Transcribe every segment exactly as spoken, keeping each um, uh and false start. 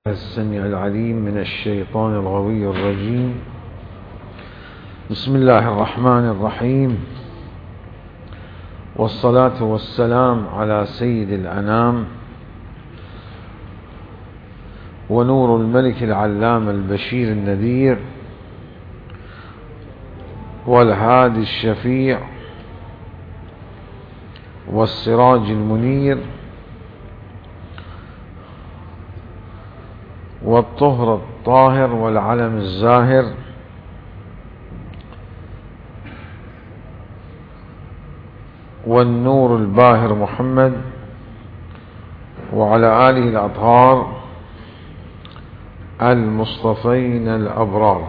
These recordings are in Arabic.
السميع العليم من الشيطان الغوي الرجيم. بسم الله الرحمن الرحيم، والصلاة والسلام على سيد الأنام ونور الملك العلام البشير النذير والهادي الشفيع والسراج المنير والطهر الطاهر والعلم الزاهر والنور الباهر محمد وعلى آله الأطهار المصطفين الأبرار.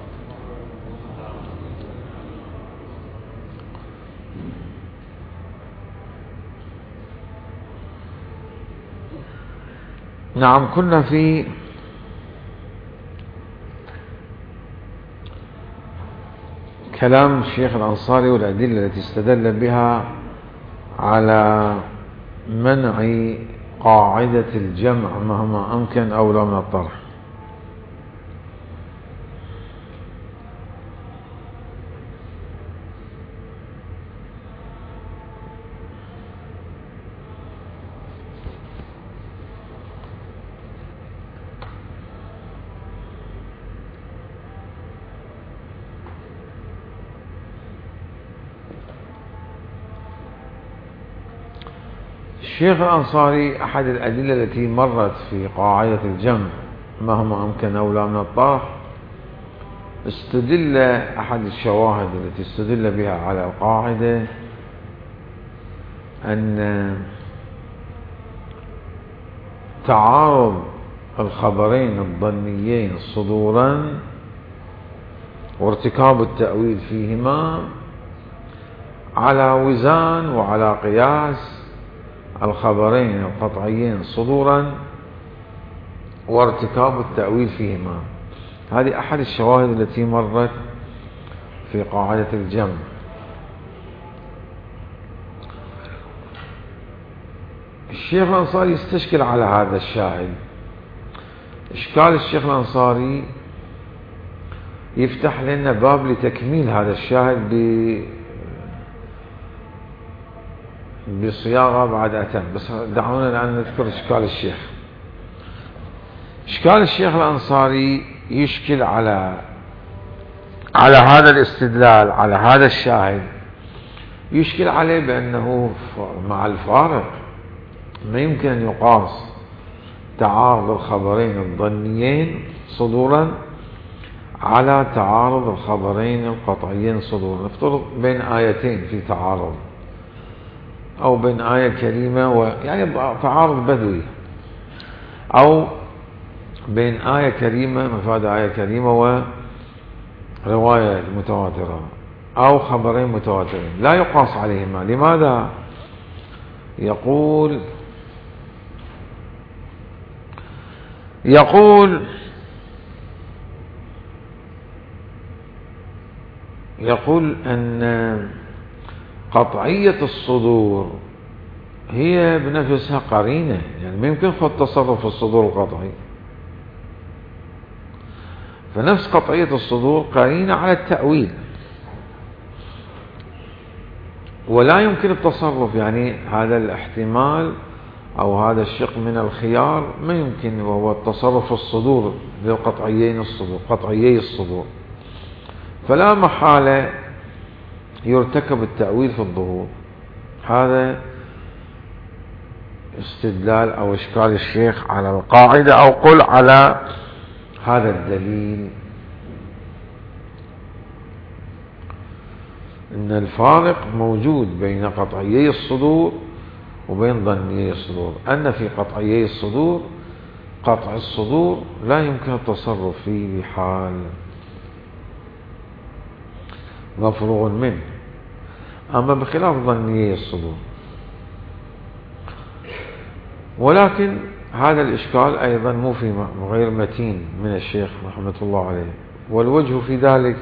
نعم، كنا في كلام الشيخ الأنصاري والأدلة التي استدل بها على منع قاعدة الجمع مهما أمكن أولى من الطرح. الشيخ الأنصاري أحد الأدلة التي مرت في قاعدة الجمع مهما أمكن أولى من الطرح، استدل أحد الشواهد التي استدل بها على القاعدة أن تعارض الخبرين الظنيين صدورا وارتكاب التأويل فيهما على وزان وعلى قياس الخبرين القطعيين صدورا وارتكاب التأويل فيهما. هذه أحد الشواهد التي مرت في قاعدة الجمع. الشيخ الأنصاري يستشكل على هذا الشاهد. إشكال الشيخ الأنصاري يفتح لنا باب لتكميل هذا الشاهد ب بصياغة بعد أتم، بس دعونا الآن نذكر إشكال الشيخ. إشكال الشيخ الأنصاري يشكل على على هذا الاستدلال على هذا الشاهد، يشكل عليه بأنه مع الفارق ما يمكن أن يقاس تعارض الخبرين الظنيين صدورا على تعارض الخبرين القطعيين صدورا. نفترض بين آيتين في تعارض، أو بين آية كريمة و... يعني تعارض بدوي، أو بين آية كريمة مفاد آية كريمة ورواية متواترة، أو خبرين متواترين لا يقاس عليهما. لماذا؟ يقول يقول يقول أن قطعية الصدور هي بنفسها قرينة، يعني ما يمكن خد تصرف في الصدور القطعي، فنفس قطعية الصدور قرينة على التأويل، ولا يمكن التصرف، يعني هذا الاحتمال أو هذا الشق من الخيار ما يمكن، وهو التصرف في الصدور للقطعيين الصدور قطعيي الصدور، فلا محالة يرتكب التأويل في الظهور. هذا استدلال أو إشكال الشيخ على القاعدة، أو قل على هذا الدليل إن الفارق موجود بين قطعيي الصدور وبين ظنيي الصدور، أن في قطعيي الصدور قطع الصدور لا يمكن التصرف فيه بحال، مفروغ منه، أما بخلاف ظنيي الصدور. ولكن هذا الإشكال أيضا مو في غير متين من الشيخ رحمة الله عليه، والوجه في ذلك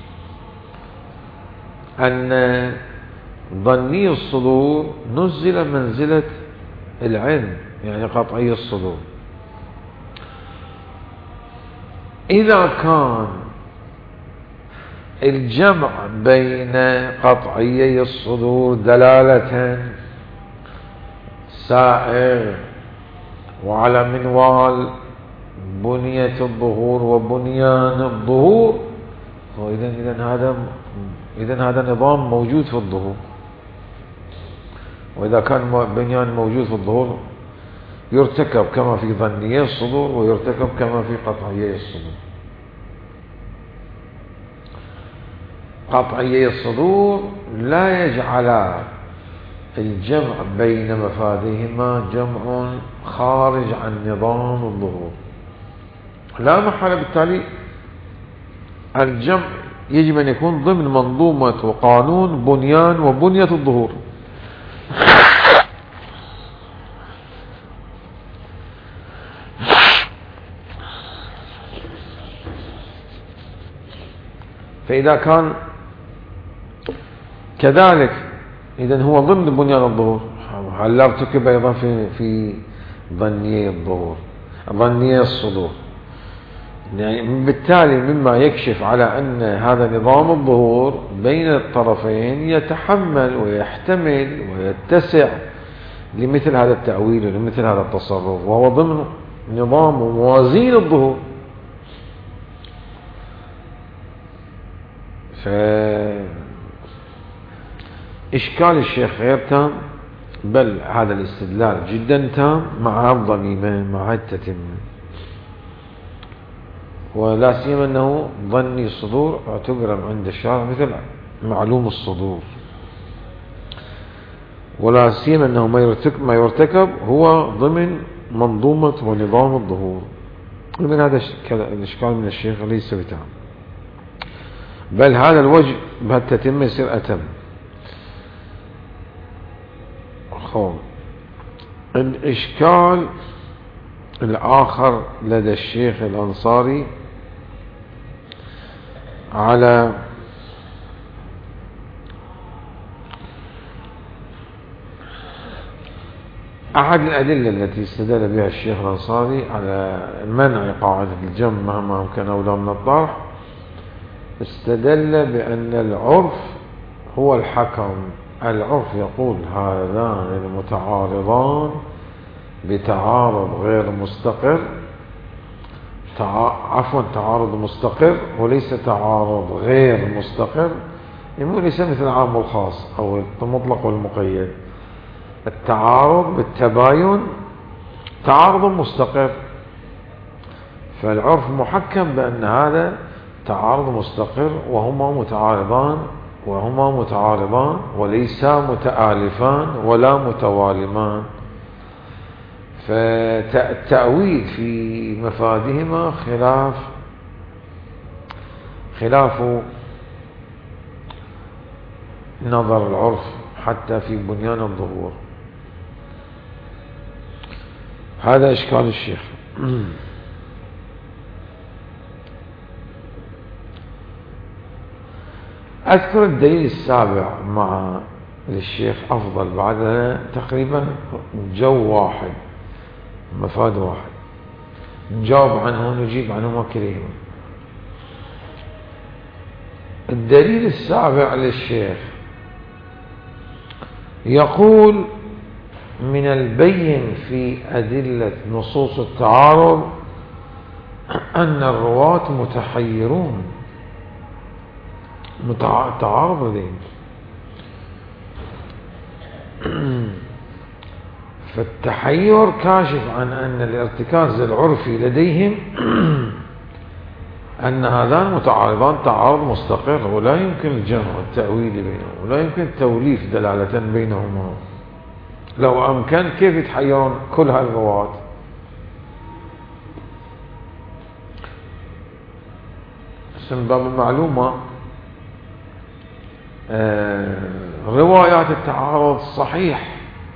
أن ظني الصدور نزل منزلة العلم، يعني قطعي الصدور، إذا كان الجمع بين قطعيي الصدور دلالة سائغ وعلى منوال بنية الظهور وبنيان الظهور، إذن إذن هذا إذن هذا نظام موجود في الظهور. وإذا كان بنيان موجود في الظهور يرتكب كما في ظنيي الصدور ويرتكب كما في قطعيي الصدور. قطعيي الصدور لا يجعل الجمع بين مفادهما جمع خارج عن نظام الظهور، لا محالة. بالتالي الجمع يجب أن يكون ضمن منظومة وقانون بنيان وبنية الظهور. فإذا كان كذلك إذن هو ضمن بنيان الظهور، هل لا ارتكب أيضا في في ظنيي الظهور ظنيي الصدور. يعني بالتالي مما يكشف على أن هذا نظام الظهور بين الطرفين يتحمل ويحتمل ويتسع لمثل هذا التأويل ولمثل هذا التصرف، وهو ضمن نظام موازين الظهور. فإشكال الشيخ غير تام، بل هذا الاستدلال جدا تام مع الضميمة مع التتمة، ولا سيما أنه ظني الصدور اعتبر عند الشارع مثل معلوم الصدور، ولا سيما أنه ما يرتكب, ما يرتكب هو ضمن منظومة ونظام الظهور. من هذا الإشكال من الشيخ ليس بتام، بل هذا الوجه بهالتتمة يصير أتم. خوف الإشكال الآخر لدى الشيخ الأنصاري على أحد الأدلة التي استدل بها الشيخ الأنصاري على منع قاعدة الجمع مهما كان أولى من الطرح. استدل بأن العرف هو الحكم. العرف يقول هذان المتعارضان بتعارض غير مستقر، عفوا تعارض مستقر وليس تعارض غير مستقر، يعني ليس مثل العام والخاص أو المطلق والمقيد. التعارض بالتباين تعارض مستقر، فالعرف محكم بأن هذا تعارض مستقر وهما متعارضان وهما متعارضان وليسا متآلفان ولا متوالمان. فالتأويل في مفادهما خلاف خلاف نظر العرف حتى في بنيان الظهور. هذا إشكال الشيخ. أذكر الدليل السابع مع للشيخ أفضل بعدها تقريبا جو واحد مفاد واحد نجاوب عنه ونجيب عنهما كليهما. الدليل السابع للشيخ يقول من البين في أدلة نصوص التعارض أن الرواة متحيرون متعارض لديهم، فالتحير كاشف عن أن الارتكاز العرفي لديهم أن هذان متعارضان تعارض مستقر ولا يمكن الجمع والتأويل بينهم ولا يمكن توليف دلالة بينهما. لو أمكن كيف يتحيرون كل هالرواة؟ من باب المعلومة آه روايات التعارض صحيح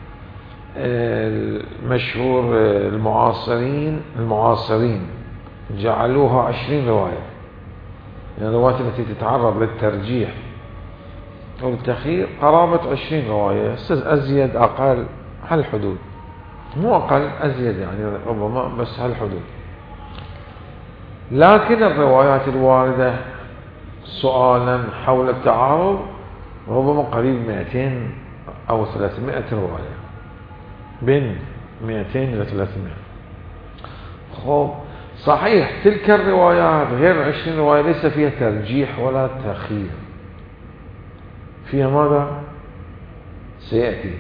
المشهور المعاصرين المعاصرين جعلوها عشرين رواية، يعني الروايات التي تتعرض للترجيح والتخيير قرابة عشرين رواية، أزيد أقل هالحدود، مو أقل أزيد يعني ربما بس هالحدود. لكن الروايات الواردة سؤالا حول التعارض ربما قريب مئتين أو ثلاثمائة رواية، بين مئتين إلى ثلاثمائة. خب صحيح تلك الروايات غير عشرين رواية ليس فيها ترجيح ولا تخيير، فيها ماذا؟ سيأتي.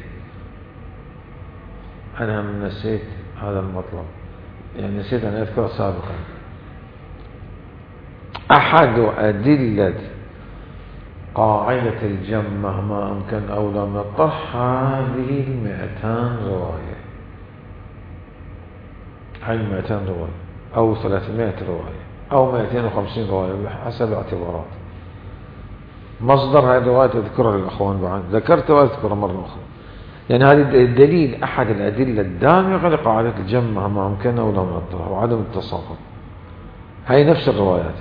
أنا من نسيت هذا المطلب، يعني نسيت أن أذكر سابقا. أحد أدلة قاعدة الجمع مهما أمكن أولى من الطرح هذه المئتان رواية، هاي المئتان رواية أو ثلاثمائة رواية أو مئتين وخمسين رواية بحسب اعتبارات. مصدر هذه الرواية تذكرها للأخوان بعد، ذكرت وأذكرها مرة أخرى. يعني هذا الدليل أحد الأدلة الدامغة لقاعدة الجمع مهما أمكن أولى من الطرح وعدم التصاقط. هاي نفس الروايات.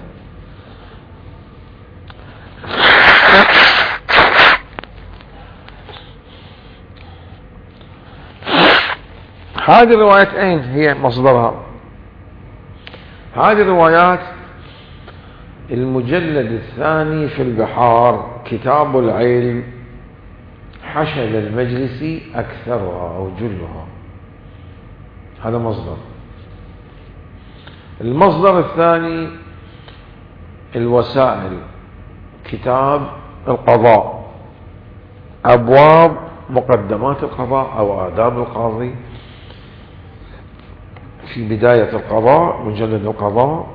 هذه الروايات أين هي مصدرها؟ هذه الروايات المجلد الثاني في البحار، كتاب العلم، حشد المجلسي أكثرها أو جلها. هذا مصدر. المصدر الثاني الوسائل، كتاب القضاء، أبواب مقدمات القضاء أو آداب القاضي، في بداية القضاء مجلد القضاء.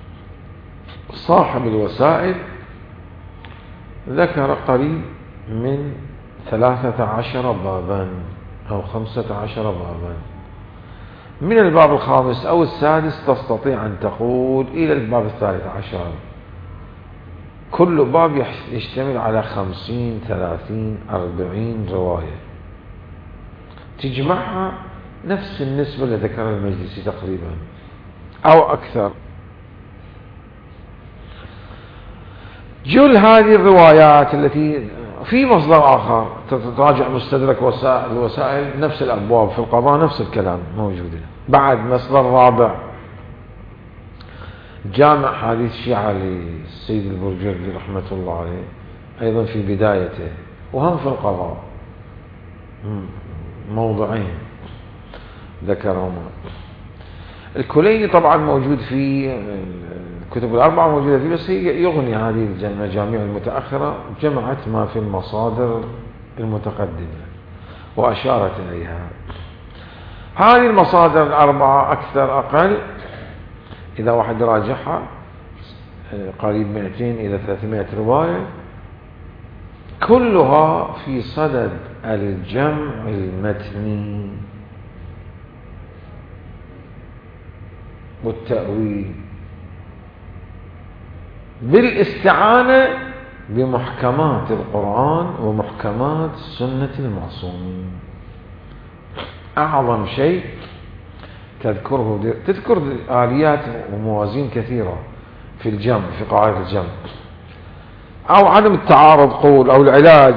صاحب الوسائل ذكر قريب من ثلاثة عشر بابا أو خمسة عشر بابا. من الباب الخامس أو السادس تستطيع أن تقول إلى الباب الثالث عشر. كل باب يشتمل على خمسين ثلاثين أربعين رواية، تجمعها نفس النسبة اللي ذكرها المجلسي تقريبا أو أكثر. جل هذه الروايات التي في مصدر آخر تراجع مستدرك وسائل الوسائل، نفس الأبواب في القضاء نفس الكلام موجودة. بعد مصدر رابع جامع حديث الشيعة للسيد البرجردي رحمة الله عليه، أيضا في بدايته، وهم في القضاء موضعين ذكرهما. الكليني طبعا موجود في الكتب الأربعة موجودة فيه، بس هي يغني هذه المجاميع المتأخرة جمعت ما في المصادر المتقدمة وأشارت إليها. هذه المصادر الأربعة أكثر أقل إذا واحد راجعها قريب مئتين إلى ثلاثمائة رواية، كلها في صدد الجمع المتني والتأويل بالاستعانة بمحكمات القرآن ومحكمات سنة المعصومين. أعظم شيء تذكره تذكر آليات وموازين كثيرة في الجمع، في قاعدة الجمع أو عدم التعارض قول أو العلاج.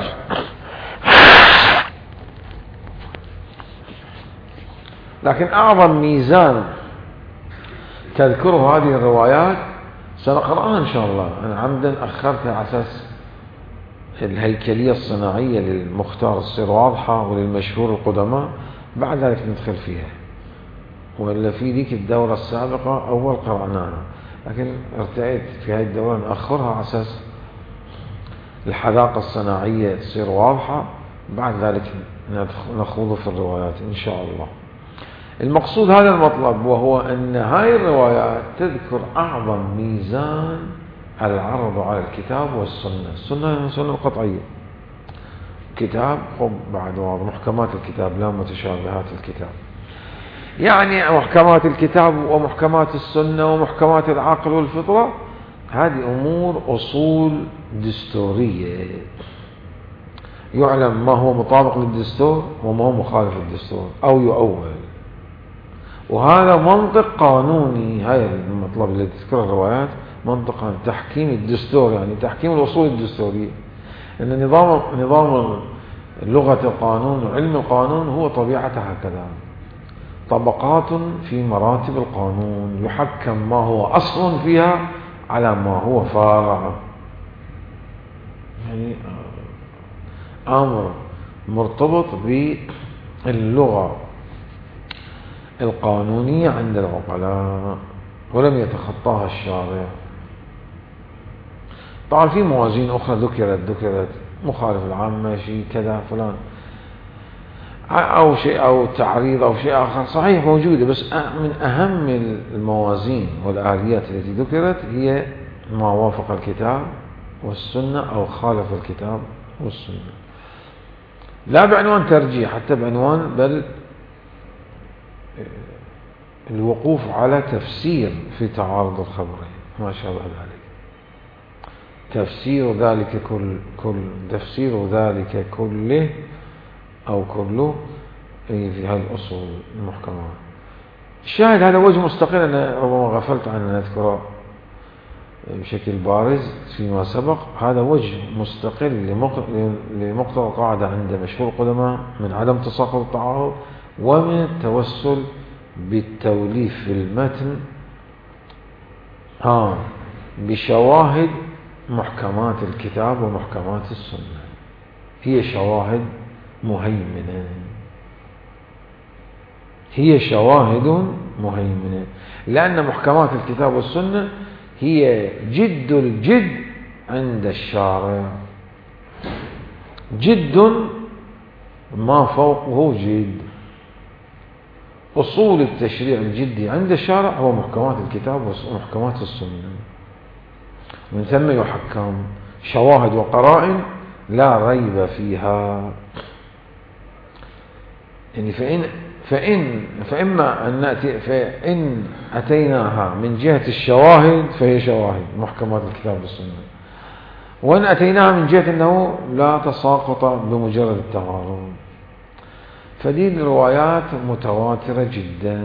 لكن أعظم ميزان تذكره هذه الروايات سنقرأها إن شاء الله. أنا عمدا أخرتها على أساس الهيكلية الصناعية للمختار تصير واضحة وللمشهور القدماء، بعد ذلك ندخل فيها. وإلا في ذيك الدورة السابقة أول قرأناها، لكن ارتأيت في هذه الدورة نأخرها على أساس الحذاقة الصناعية تصير واضحة، بعد ذلك نخوض في الروايات إن شاء الله. المقصود هذا المطلب، وهو أن هاي الروايات تذكر أعظم ميزان العرض على الكتاب والسنة. السنة هي السنة القطعية، كتاب خب بعد واضح محكمات الكتاب لا متشابهات الكتاب. يعني محكمات الكتاب ومحكمات السنة ومحكمات العقل والفطرة، هذه أمور أصول دستورية، يعلم ما هو مطابق للدستور وما هو مخالف للدستور أو يؤول. وهذا منطق قانوني، هاي المطلب اللي تذكر الروايات، منطقا تحكيم الدستور، يعني تحكيم الأصول الدستورية. إن نظام نظام لغة القانون وعلم القانون هو طبيعته هكذا. طبقات في مراتب القانون، يحكم ما هو أصل فيها على ما هو فرع. يعني أمر مرتبط باللغة القانونية عند العقلاء ولم يتخطاها الشارع. طبعا في موازين أخرى ذكرت ذكرت مخالف العامة شيء كذا فلان أو شيء أو تعريض أو شيء آخر، صحيح موجودة، بس من أهم الموازين والآليات التي ذكرت هي ما وافق الكتاب والسنة أو خالف الكتاب والسنة، لا بعنوان ترجيح حتى بعنوان بل الوقوف على تفسير في تعارض الخبرين ما شابه ذلك، تفسير ذلك كل كل تفسير ذلك كله أو كله في هذه الأصول المحكمات. الشاهد هذا وجه مستقل أنا ربما غفلت عن أن أذكره بشكل بارز فيما سبق. هذا وجه مستقل لمقتضى القاعدة عند مشهور القدماء من عدم تساقط التعارض ومن التوسل بالتوليف في المتن ها بشواهد محكمات الكتاب ومحكمات السنة، هي شواهد مهيمنة، هي شواهد مهيمنة، لأن محكمات الكتاب والسنة هي جد الجد عند الشارع، جد ما فوقه جد. أصول التشريع الجدي عند الشارع هو محكمات الكتاب ومحكمات السنة، من ثم يحكم شواهد وقرائن لا ريب فيها. يعني فإن فإن فإما أن نأتي فإن أتيناها من جهة الشواهد فهي شواهد محكمات الكتاب والسنة، وإن أتيناها من جهة أنه لا تساقط بمجرد التعارض، فدي الروايات متواترة جدا.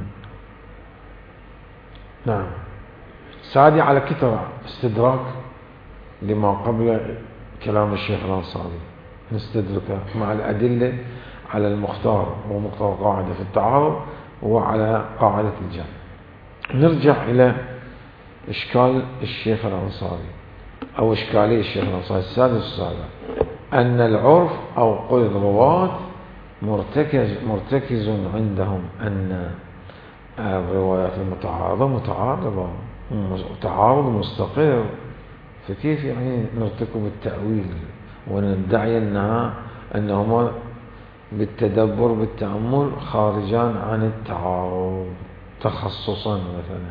نعم. سادي على كثرة استدراك لما قبل كلام الشيخ الأنصاري، نستدركه مع الأدلة على المختار ومقتضى القاعدة في التعارض وعلى قاعدة الجمع. نرجع إلى إشكال الشيخ الأنصاري أو إشكالية الشيخ الأنصاري السادس والسابع، أن العرف أو قول الرواة مرتكز مرتكز عندهم أن الروايات المتعارضة متعارضة تعارض مستقر، فكيف يعني نرتكب التأويل وندعي أنها أنهما بالتدبر بالتأمل خارجان عن التعارض تخصصا مثلا،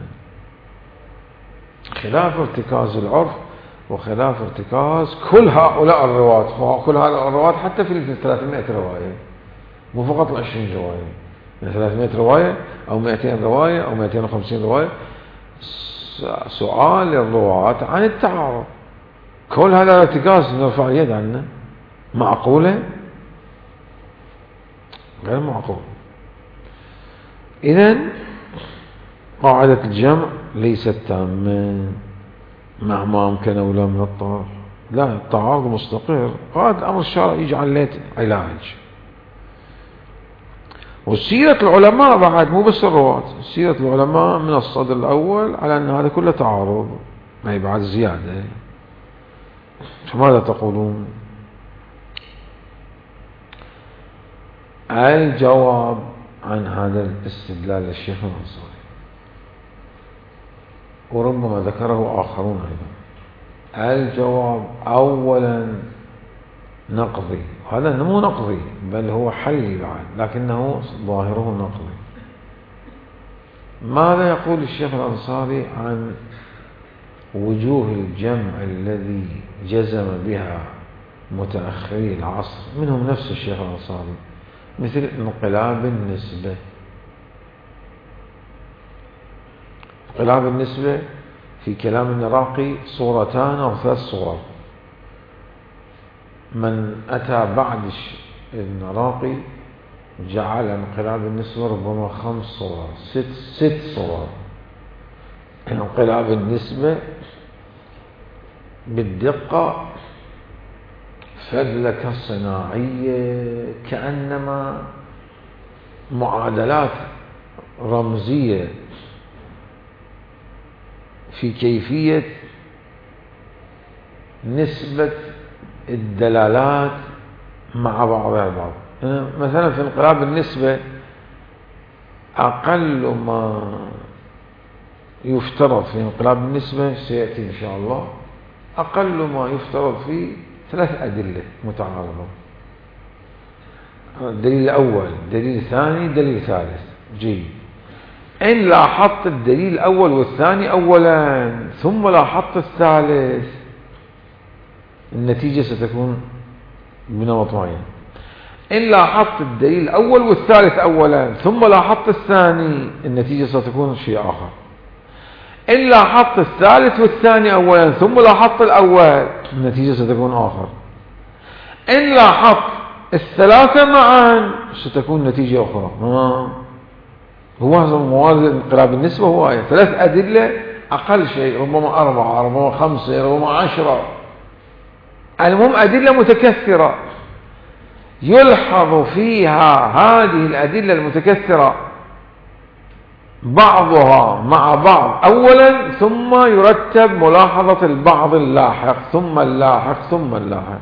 خلاف ارتكاز العرف وخلاف ارتكاز كل هؤلاء الرواة، كل هؤلاء الرواة حتى في ثلاثمائة رواية، مو فقط عشرين رواية، يعني ثلاثمائة رواية أو مئتين رواية أو مئتين وخمسين رواية. سؤال الرواة عن التعارض، كل هذا ارتكاز نرفع اليد عنه، معقولة؟ غير معقول. إذن قاعدة الجمع ليست تامة مهما أمكن ولا من الطرف، لا، التعارض مستقر، هذا الأمر الشرع يجعل له علاج. وسيرة العلماء بعد مو بس الرواة، سيرة العلماء من الصدر الأول على أن هذا كله تعارض، ما هي بعد زيادة. فماذا تقولون؟ الجواب عن هذا الاستدلال للشيخ الأنصاري، وربما ذكره آخرون أيضا، الجواب أولا نقضي، هذا مو نقضي بل هو حلي بعد، لكنه ظاهره نقضي. ماذا يقول الشيخ الأنصاري عن وجوه الجمع الذي جزم بها متأخري العصر منهم نفس الشيخ الأنصاري، مثل انقلاب النسبة؟ انقلاب النسبة في كلام النراقي صورتان أو ثلاث صور، من أتى بعد النراقي جعل انقلاب النسبة ربما خمس صور ست, ست صور. انقلاب النسبة بالدقة فذلك صناعية، كأنما معادلات رمزية في كيفية نسبة الدلالات مع بعضها البعض. مثلا في انقلاب النسبة أقل ما يفترض في انقلاب النسبة سيأتي إن شاء الله، أقل ما يفترض فيه ثلاث أدلة متعارضة. الدليل الأول، دليل ثاني، دليل ثالث. جيد. إن لاحظت الدليل الأول والثاني أولا ثم لاحظت الثالث، النتيجة ستكون بنمط معين. إن لاحظت الدليل الأول والثالث أولا ثم لاحظت الثاني، النتيجة ستكون شيء آخر. إن لاحظت الثالث والثاني أولا ثم لاحظت الأول، النتيجة ستكون آخر. إن لاحظت الثلاثة معا ستكون نتيجة أخرى. هو هذا موازن انقلاب النسبة، هو آية ثلاث أدلة أقل شيء، ربما أربعة، ربما خمسة، ربما عشرة، المهم أدلة متكثرة يلحظ فيها هذه الأدلة المتكثرة بعضها مع بعض أولا، ثم يرتب ملاحظة البعض اللاحق ثم اللاحق ثم اللاحق.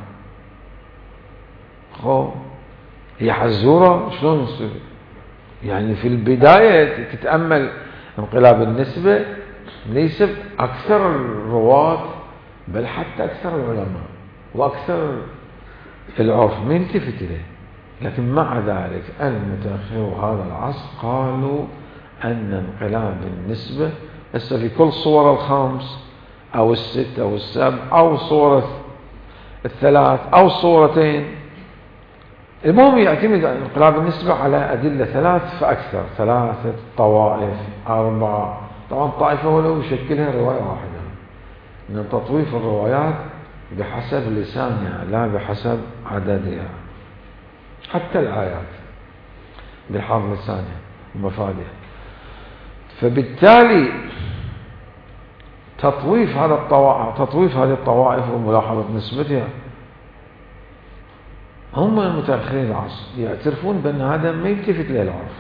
خو هي حزورة شلون يصير؟ يعني في البداية تتأمل انقلاب النسبة، ليس أكثر الرواة بل حتى أكثر العلماء وأكثر العرف ما يلتفت إليه، لكن مع ذلك المتأخر هذا العصر قالوا أن انقلاب النسبة هسه في كل صور الخمس أو الست أو السبع أو صورة الثلاث أو الصورتين، المهم يعتمد انقلاب النسبة على أدلة ثلاث فأكثر، ثلاثة طوائف أربعة. طبعا طائفة ولو يشكلها رواية واحدة، من تطويف الروايات بحسب لسانها لا بحسب عددها، حتى الآيات بحظ لسانها ومفادها. فبالتالي تطويف هذا الطوائف تطويف هذه الطوائف وملاحظة نسبتها، هم المتأخرين العصر يعترفون بأن هذا ما يلتفت له العرف،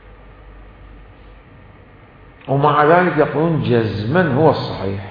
ومع ذلك يقولون جزما هو الصحيح.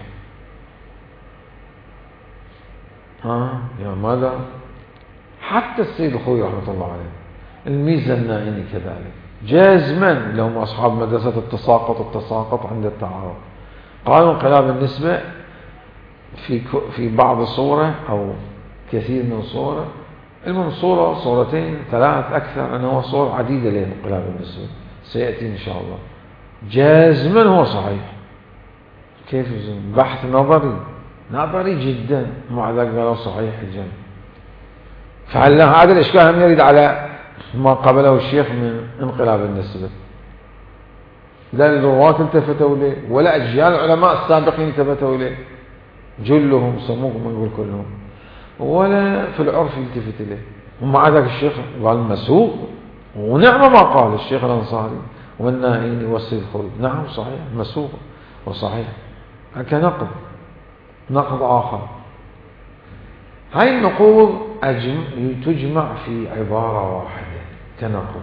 ها يا ماذا؟ حتى السيد الخوي رحمة الله عليه، الميزة النائني كذلك جازما، لهم أصحاب مدرسة التساقط التساقط عند التعارض، قالوا انقلاب النسبة في في بعض صورة أو كثير من صورة، المهم صورة صورتين ثلاث أكثر، أنه هو صور عديدة لانقلاب النسبة سيأتي إن شاء الله، جازما هو صحيح. كيف بحث نظري نظري جدا، مع ذلك قالوا صحيح الجمع. فعلى هذا الإشكال هم يريد على ما قبله الشيخ من انقلاب النسبة، لا الرواة التفتوا إليه ولا أجيال العلماء السابقين التفتوا إليه، جلهم سموهم يقول كلهم، ولا في العرف يلتفت إليه. ومع ذلك الشيخ قال مسوق، ونعم ما قال الشيخ الأنصاري والنائيني والسيد الخوي، نعم صحيح مسوق وصحيح، كنقد نقد آخر. هاي النقود تجمع في عبارة واحدة كنقد: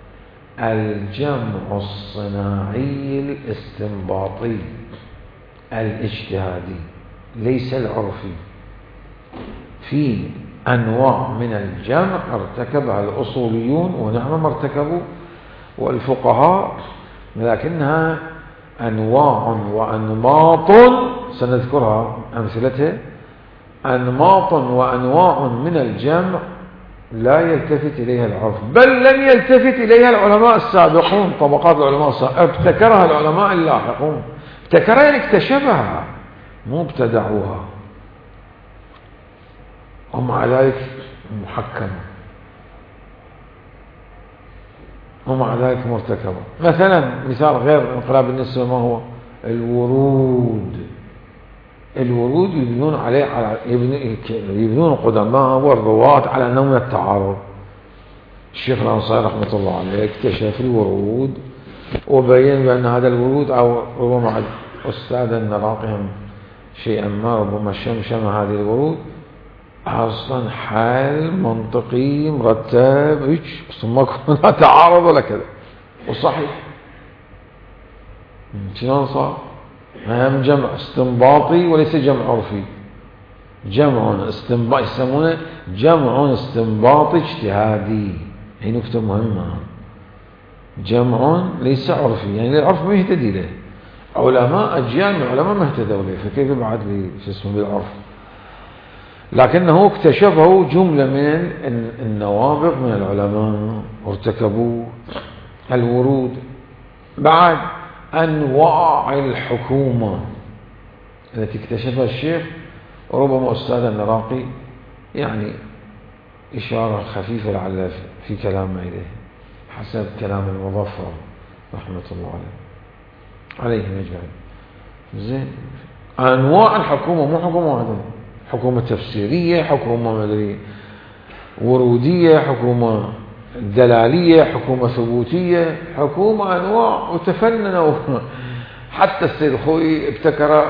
الجمع الصناعي الاستنباطي الاجتهادي ليس العرفي، في أنواع من الجمع ارتكبها الأصوليون ونعم ما ارتكبوا والفقهاء، لكنها أنواع وأنماط سنذكرها أمثلتها، أنماط وأنواع من الجمع لا يلتفت إليها العرف، بل لم يلتفت إليها العلماء السابقون، طبقات العلماء السابقون ابتكرها العلماء اللاحقون، ابتكرها يعني اكتشفها مو ابتدعوها، ومع ذلك محكمة، ومع ذلك مرتكبة. مثلا مثال غير انقلاب النسبة ما هو؟ الورود. الورود يبنون عليه على يبنون القدماء والرواة على نوع من التعارض. الشيخ الأنصاري رحمة الله عليه اكتشف الورود وبين بأن هذا الورود، أو ربما أستاذ النراقهم شيئا ما ربما شمشم هذه الورود أصلا حال منطقي مرتب، ثم لا تعارض ولا كذا وصحيح. شلون صار؟ هم جمع استنباطي وليس جمع عرفي. جمع استنباطي يسمونه جمع استنباطي اجتهادي. هي نكتة مهمة. جمع ليس عرفي، يعني العرف ما يهتدي له. علماء أجيال من العلماء ما اهتدوا له، فكيف بعد لي شو اسمه بالعرف؟ لكنه اكتشفه جملة من النوابغ من العلماء وارتكبوا الورود. بعد أنواع الحكومة التي اكتشفها الشيخ، وربما أستاذ النراقي يعني إشارة خفيفة لعل في كلام إليه حسب كلام المظفر رحمة الله عليه عليهم أجمعين. زين، أنواع الحكومة مو حكومة واحدة، حكومة تفسيرية، حكومة مدري ورودية، حكومة دلالية، حكومة ثبوتية، حكومة أنواع وتفننوا. حتى السيد الخوئي ابتكر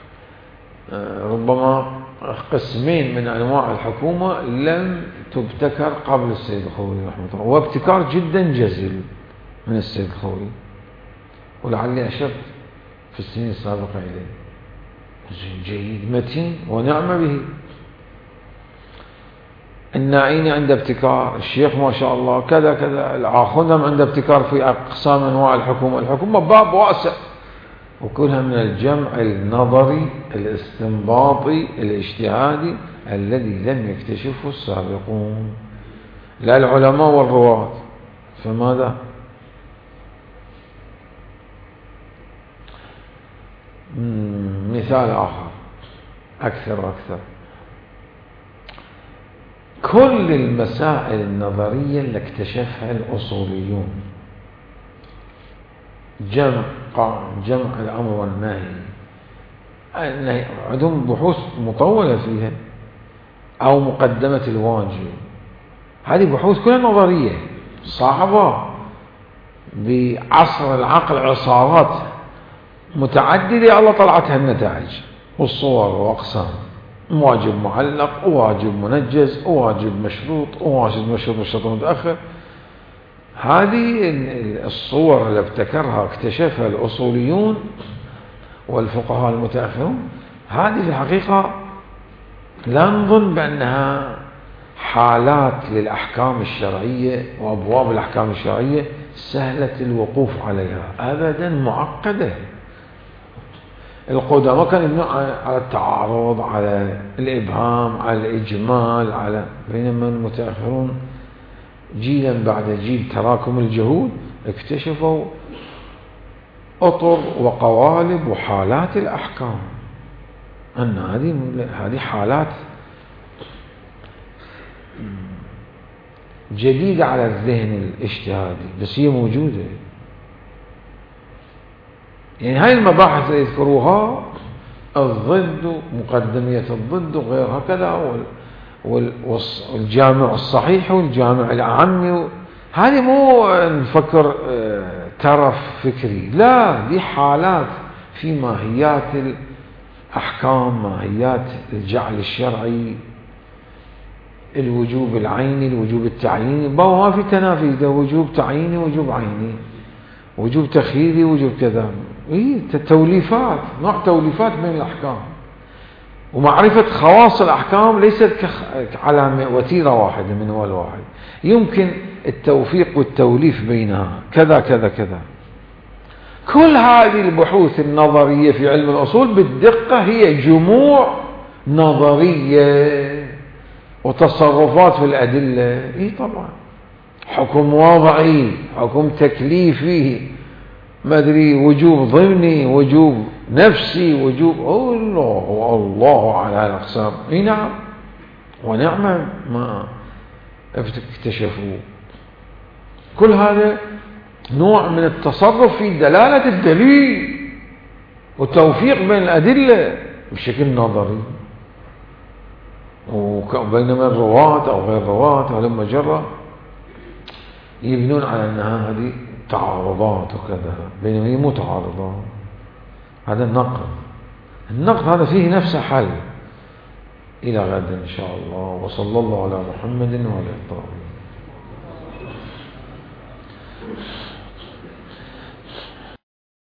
ربما قسمين من أنواع الحكومة لم تبتكر قبل السيد الخوئي رحمه الله، وابتكار جدا جزل من السيد الخوئي، ولعلي أشرت في السنين السابقة إليه. جيد متين ونعم به. الناعيني عنده ابتكار، الشيخ ما شاء الله كذا كذا، العاخنم عنده ابتكار في أقسام أنواع الحكومة. الحكومة باب واسع، وكلها من الجمع النظري الاستنباطي الاجتهادي الذي لم يكتشفه السابقون لا العلماء والرواة. فماذا؟ مثال آخر أكثر وأكثر. كل المسائل النظرية اللي اكتشفها الأصوليون، جمع جمع الأمر والنهي، عندهم بحوث مطولة فيها، أو مقدمة الواجب، هذه بحوث كلها نظرية صعبة بعصر العقل، عصارات متعددة الله طلعتها النتائج والصور وأقسام، واجب معلق، وواجب منجز، وواجب مشروط، وواجب مشروط مشروط متأخر. هذه الصور اللي ابتكرها اكتشفها الأصوليون والفقهاء المتأخرون، هذه في الحقيقة لا نظن بأنها حالات للأحكام الشرعية وأبواب الأحكام الشرعية سهلة الوقوف عليها، أبدا معقدة. القدامى كانوا يبنون على التعارض، على الإبهام، على الإجمال، على بينما المتأخرون جيلا بعد جيل تراكم الجهود اكتشفوا أطر وقوالب وحالات الأحكام، أن هذه هذه حالات جديدة على الذهن الاجتهادي، بس هي موجودة. يعني هاي المباحث اللي يذكروها، الضد، مقدمية الضد وغيرها كذا، والجامع الصحيح والجامع العامي، هذه مو نفكر ترف فكري، لا، دي حالات في ماهيات الأحكام، ماهيات الجعل الشرعي، الوجوب العيني، الوجوب التعييني، ما في تنافي، ده وجوب تعييني وجوب عيني، وجوب تخييري وجوب كذا. إيه توليفات، نوع توليفات بين الأحكام، ومعرفة خواص الأحكام ليست على وتيرة واحدة من أول واحد، يمكن التوفيق والتوليف بينها كذا كذا كذا. كل هذه البحوث النظرية في علم الأصول بالدقة هي جموع نظرية وتصرفات في الأدلة. إيه طبعا حكم وضعي، حكم تكليفي، ما أدري وجوب ضمني، وجوب نفسي، وجوب الله الله على الأقسام. إيه نعم ونعم ما اكتشفوا. كل هذا نوع من التصرف في دلالة الدليل والتوفيق بين الأدلة بشكل نظري، وبينما الرواة أو غير الرواة ولما جرى يبنون على أنها هذه تعارضات وكذا، بينما هي متعارضات. هذا النقد، النقد هذا فيه نفسه حل. إلى غد إن شاء الله، وصلى الله على محمد وعلى آله.